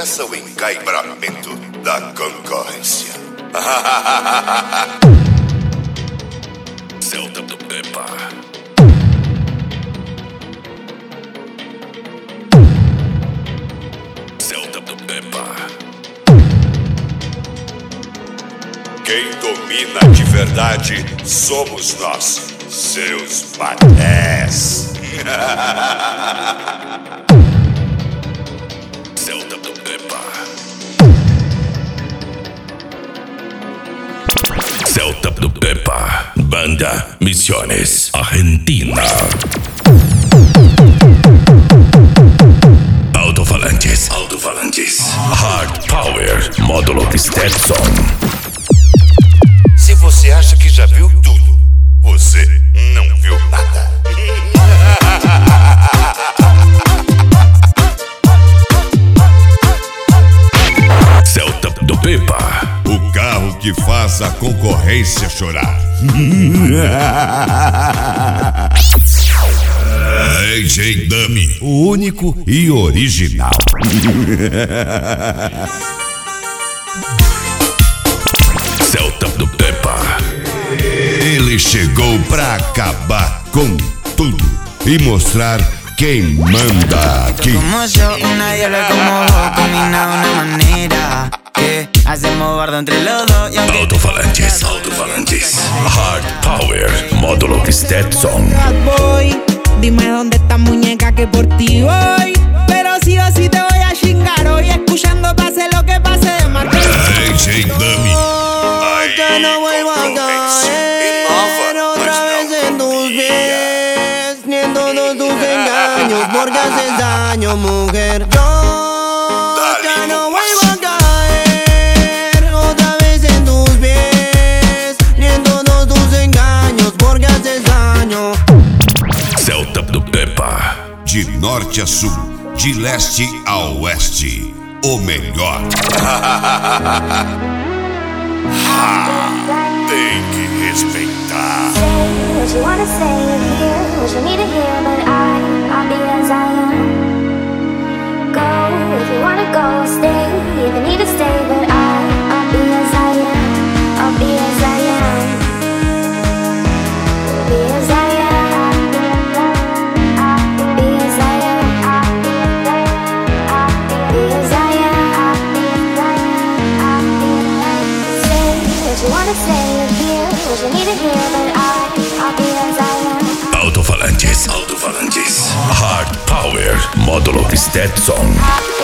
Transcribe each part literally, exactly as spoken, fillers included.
começa o encaibramento da concorrência. Celta do Pepa. Celta do Pepa. Quem domina de verdade somos nós, seus patés. Celta do Pepa. Celta do Pepa. Banda Misiones, Argentina. Alto-falantes, alto-falantes. Hard Power, módulo Stetson. Se você acha que já viu tudo, você não viu nada. Celta do Pepa. O carro que faz a concorrência chorar. A J Dummy, o único e original. Celta do Pepa. Ele chegou pra acabar com tudo e mostrar quem manda aqui. Como yo, nadie lo como vos, combina una manera que hacemos bardo entre los dos. Alto-falantes, alto-falantes. Hard Power, módulo Stetson. Bad boy, dime dónde está muñeca que por ti voy. Pero sí o sí te voy a chingar hoy, escuchando pase lo que pase de marcar. A J Dummy. Que no vuelvo a caer otra vez en tus pies, ni en todos tus engaños, porque haces daño, mujer. Yo ya no vuelvo a caer otra vez en tus pies, ni en todos tus engaños, porque haces daño. Celta do Pepa. De norte a sul, de leste a oeste, o melhor. Tem que respeitar. Say what you wanna say, hear what you need to hear, but I, I'll be as I am. Go if you wanna go, stay if you need to stay, but I, I'll be as I am. I'll be as I am. Be as I am. Be as I am. Be as I am. Say what you wanna say, hear what you need to hear, but I, I'll be as I am. Alto-falantes, alto-falantes. Hard Power, módulo Stetson.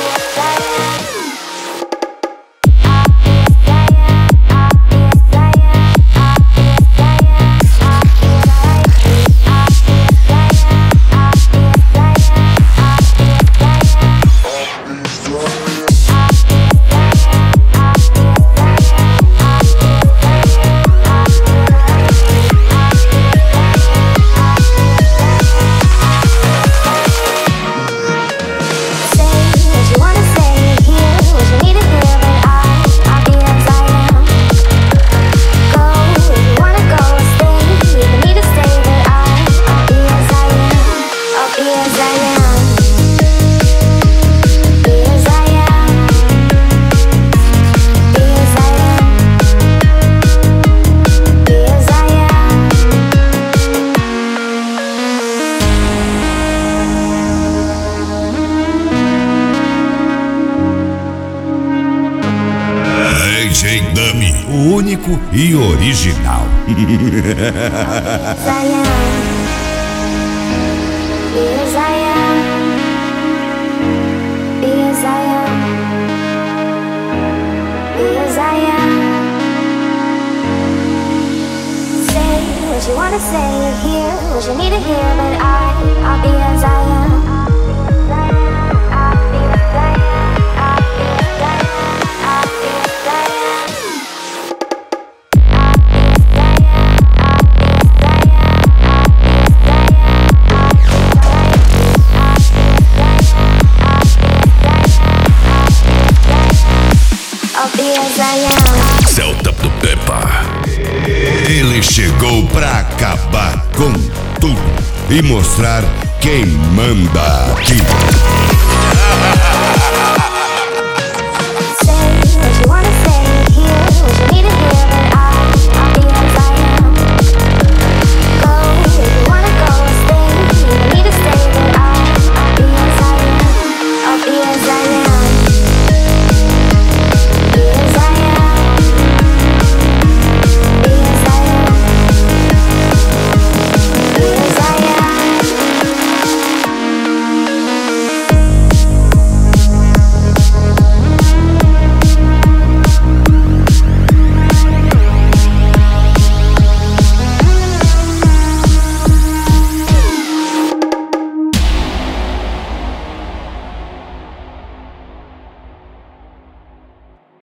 J Dummy, o único e original. What you wanna say, hear what you need to hear, but I, I'll be as I am. Celta do Pepa. Ele chegou pra acabar com tudo e mostrar quem manda aqui.